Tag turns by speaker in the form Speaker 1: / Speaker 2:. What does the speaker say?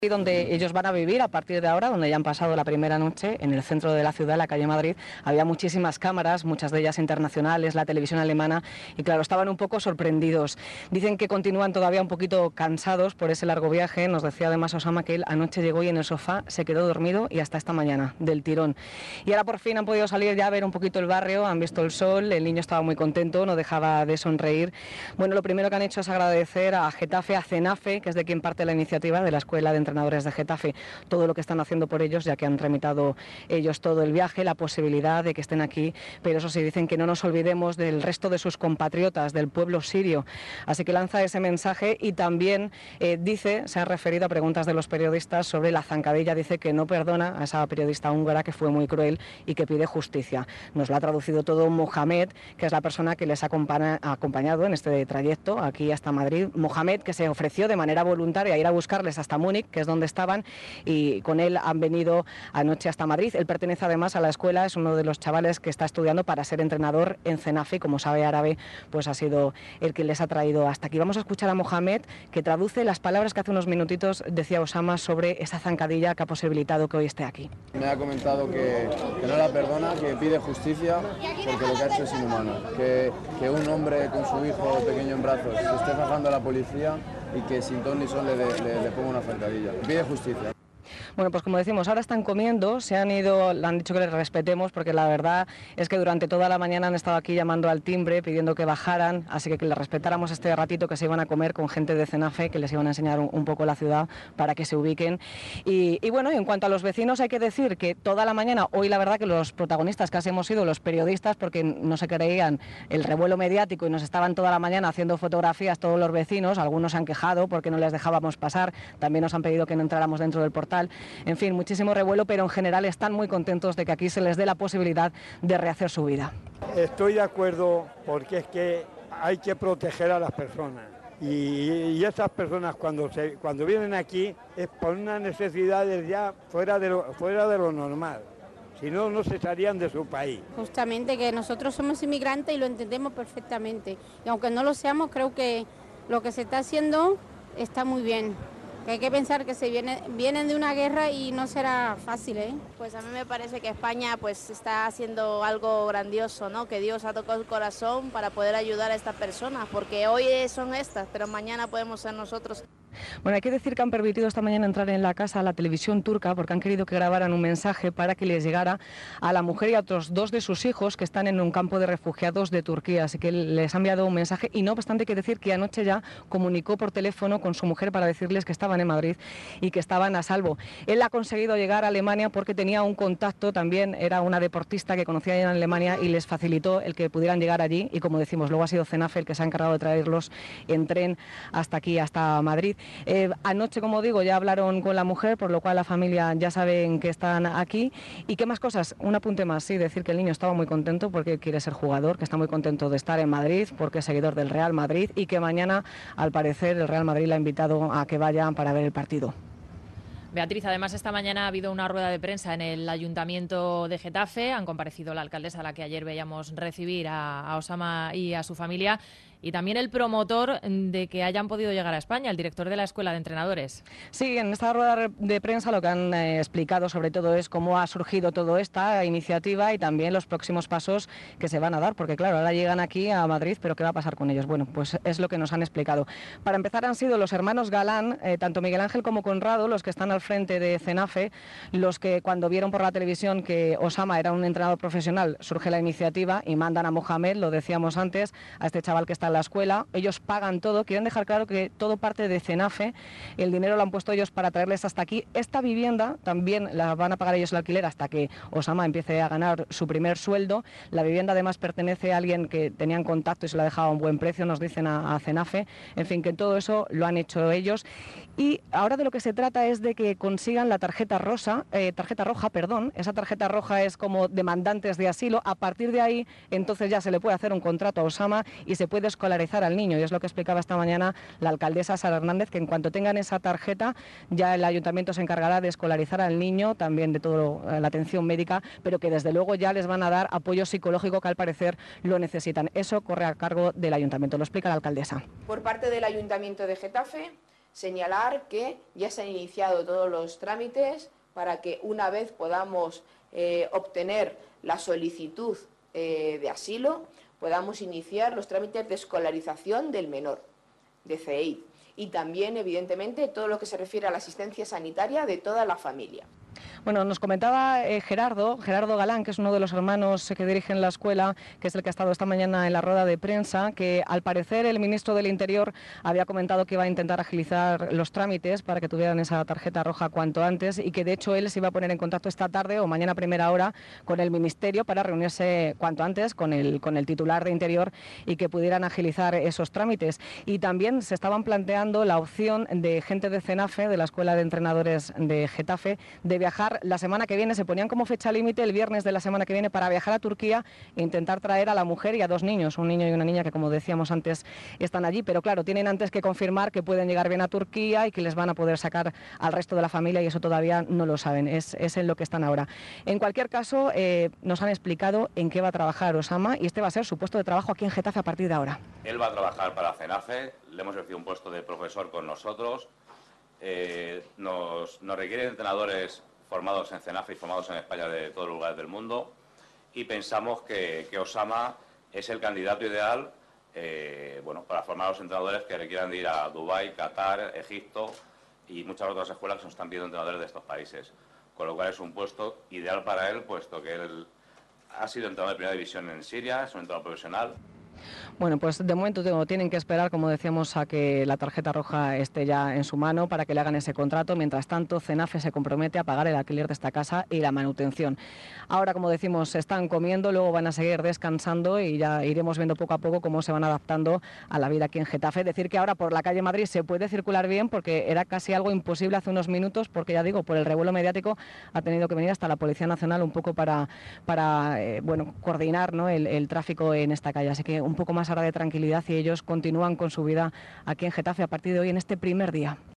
Speaker 1: donde ellos van a vivir a partir de ahora, donde ya han pasado la primera noche, en el centro de la ciudad, en la calle Madrid. Había muchísimas cámaras, muchas de ellas internacionales, la televisión alemana, y claro, estaban un poco sorprendidos. Dicen que continúan todavía un poquito cansados por ese largo viaje. Nos decía además Osama que él anoche llegó y en el sofá se quedó dormido y hasta esta mañana, del tirón. Y ahora por fin han podido salir ya a ver un poquito el barrio, han visto el sol, el niño estaba muy contento, no dejaba de sonreír. Bueno, lo primero que han hecho es agradecer a Getafe, a CENAFE, que es de quien parte la iniciativa de la Escuela de Entrenadores de Getafe, todo lo que están haciendo por ellos, ya que han tramitado ellos todo el viaje, la posibilidad de que estén aquí, pero eso sí, dicen que no nos olvidemos del resto de sus compatriotas, del pueblo sirio. Así que lanza ese mensaje y también se ha referido a preguntas de los periodistas sobre la zancadilla, dice que no perdona a esa periodista húngara que fue muy cruel y que pide justicia. Nos lo ha traducido todo Mohamed, que es la persona que les ha acompañado en este trayecto aquí hasta Madrid. Mohamed, que se ofreció de manera voluntaria a ir a buscarles hasta Múnich, que es donde estaban, y con él han venido anoche hasta Madrid. Él pertenece además a la escuela, es uno de los chavales que está estudiando para ser entrenador en CENAFE, como sabe árabe, pues ha sido el que les ha traído hasta aquí. Vamos a escuchar a Mohamed, que traduce las palabras que hace unos minutitos decía Osama sobre esa zancadilla que ha posibilitado que hoy esté aquí.
Speaker 2: Me ha comentado que no la perdona, que pide justicia porque lo que ha hecho es inhumano, que un hombre con su hijo pequeño en brazos se esté fajando a la policía y que sin ton ni son le ponga una zancadilla. Pide justicia.
Speaker 1: Bueno, pues como decimos, ahora están comiendo, se han ido, le han dicho que les respetemos, porque la verdad es que durante toda la mañana han estado aquí llamando al timbre, pidiendo que bajaran, así que les respetáramos este ratito que se iban a comer con gente de CENAFE, que les iban a enseñar un poco la ciudad para que se ubiquen. Y bueno, y en cuanto a los vecinos, hay que decir que toda la mañana, hoy la verdad que los protagonistas casi hemos sido los periodistas, porque no se creían el revuelo mediático y nos estaban toda la mañana haciendo fotografías todos los vecinos, algunos se han quejado porque no les dejábamos pasar, también nos han pedido que no entráramos dentro del portal. En fin, muchísimo revuelo, pero en general están muy contentos de que aquí se les dé la posibilidad de rehacer su vida.
Speaker 3: Estoy de acuerdo porque es que hay que proteger a las personas y esas personas cuando vienen aquí es por unas necesidades ya fuera de lo normal. Si no, no se salían de su país.
Speaker 4: Justamente que nosotros somos inmigrantes y lo entendemos perfectamente. Y aunque no lo seamos, creo que lo que se está haciendo está muy bien. Que hay que pensar que vienen de una guerra y no será fácil, ¿eh?
Speaker 5: Pues a mí me parece que España pues está haciendo algo grandioso, ¿no? Que Dios ha tocado el corazón para poder ayudar a estas personas, porque hoy son estas, pero mañana podemos ser nosotros.
Speaker 1: Bueno, hay que decir que han permitido esta mañana entrar en la casa a la televisión turca porque han querido que grabaran un mensaje para que les llegara a la mujer y a otros dos de sus hijos que están en un campo de refugiados de Turquía. Así que les ha enviado un mensaje y no obstante hay que decir que anoche ya comunicó por teléfono con su mujer para decirles que estaban en Madrid y que estaban a salvo. Él ha conseguido llegar a Alemania porque tenía un contacto, también era una deportista que conocía en Alemania y les facilitó el que pudieran llegar allí y como decimos, luego ha sido CENAFE el que se ha encargado de traerlos en tren hasta aquí, hasta Madrid. Anoche, como digo, ya hablaron con la mujer, por lo cual la familia ya saben que están aquí. ¿Y qué más cosas? Un apunte más, sí, decir que el niño estaba muy contento porque quiere ser jugador, que está muy contento de estar en Madrid, porque es seguidor del Real Madrid y que mañana, al parecer, el Real Madrid le ha invitado a que vayan para ver el partido.
Speaker 6: Beatriz, además esta mañana ha habido una rueda de prensa en el Ayuntamiento de Getafe. Han comparecido la alcaldesa, a la que ayer veíamos recibir a Osama y a su familia, y también el promotor de que hayan podido llegar a España, el director de la Escuela de Entrenadores.
Speaker 1: Sí, en esta rueda de prensa lo que han explicado sobre todo es cómo ha surgido toda esta iniciativa y también los próximos pasos que se van a dar, porque claro, ahora llegan aquí a Madrid, pero ¿qué va a pasar con ellos? Bueno, pues es lo que nos han explicado. Para empezar han sido los hermanos Galán, tanto Miguel Ángel como Conrado, los que están al frente de CENAFE, los que cuando vieron por la televisión que Osama era un entrenador profesional, surge la iniciativa y mandan a Mohamed, lo decíamos antes, a este chaval que está en la escuela. Ellos pagan todo, quieren dejar claro que todo parte de CENAFE, el dinero lo han puesto ellos para traerles hasta aquí. Esta vivienda también la van a pagar ellos el alquiler hasta que Osama empiece a ganar su primer sueldo. La vivienda además pertenece a alguien que tenían contacto y se la ha dejado a un buen precio, nos dicen a CENAFE. En fin, que todo eso lo han hecho ellos. Y ahora de lo que se trata es de que consigan la tarjeta roja, esa tarjeta roja es como demandantes de asilo. A partir de ahí, entonces ya se le puede hacer un contrato a Osama y se puede escolarizar al niño, y es lo que explicaba esta mañana la alcaldesa Sara Hernández, que en cuanto tengan esa tarjeta ya el ayuntamiento se encargará de escolarizar al niño, también de toda la atención médica, pero que desde luego ya les van a dar apoyo psicológico que al parecer lo necesitan. Eso corre a cargo del ayuntamiento, lo explica la alcaldesa.
Speaker 7: Por parte del Ayuntamiento de Getafe Señalar que ya se han iniciado todos los trámites para que una vez podamos obtener la solicitud de asilo, podamos iniciar los trámites de escolarización del menor, de CEID, y también, evidentemente, todo lo que se refiere a la asistencia sanitaria de toda la familia.
Speaker 1: Bueno, nos comentaba Gerardo Galán, que es uno de los hermanos que dirigen la escuela, que es el que ha estado esta mañana en la rueda de prensa, que al parecer el ministro del Interior había comentado que iba a intentar agilizar los trámites para que tuvieran esa tarjeta roja cuanto antes y que de hecho él se iba a poner en contacto esta tarde o mañana a primera hora con el ministerio para reunirse cuanto antes con el titular de Interior y que pudieran agilizar esos trámites. Y también se estaban planteando la opción de gente de CENAFE, de la Escuela de Entrenadores de Getafe, de viajar la semana que viene. Se ponían como fecha límite el viernes de la semana que viene para viajar a Turquía e intentar traer a la mujer y a 2 niños, un niño y una niña que, como decíamos antes, están allí, pero claro, tienen antes que confirmar que pueden llegar bien a Turquía y que les van a poder sacar al resto de la familia y eso todavía no lo saben, es en lo que están ahora. En cualquier caso, nos han explicado en qué va a trabajar Osama y este va a ser su puesto de trabajo aquí en Getafe a partir de ahora.
Speaker 8: Él va a trabajar para CENAFE, le hemos ofrecido un puesto de profesor con nosotros, nos requieren entrenadores formados en CENAFE y formados en España de todos los lugares del mundo y pensamos que Osama es el candidato ideal para formar a los entrenadores que requieran de ir a Dubái, Qatar, Egipto y muchas otras escuelas que nos están pidiendo entrenadores de estos países, con lo cual es un puesto ideal para él, puesto que él ha sido entrenador de primera división en Siria, es un entrenador profesional.
Speaker 1: Bueno, pues de momento tienen que esperar, como decíamos, a que la tarjeta roja esté ya en su mano para que le hagan ese contrato. Mientras tanto, CENAFE se compromete a pagar el alquiler de esta casa y la manutención. Ahora, como decimos, se están comiendo, luego van a seguir descansando y ya iremos viendo poco a poco cómo se van adaptando a la vida aquí en Getafe. Decir que ahora por la calle Madrid se puede circular bien porque era casi algo imposible hace unos minutos porque, ya digo, por el revuelo mediático ha tenido que venir hasta la Policía Nacional un poco para coordinar, ¿no?, el tráfico en esta calle. Así que un poco más ahora de tranquilidad y ellos continúan con su vida aquí en Getafe a partir de hoy en este primer día.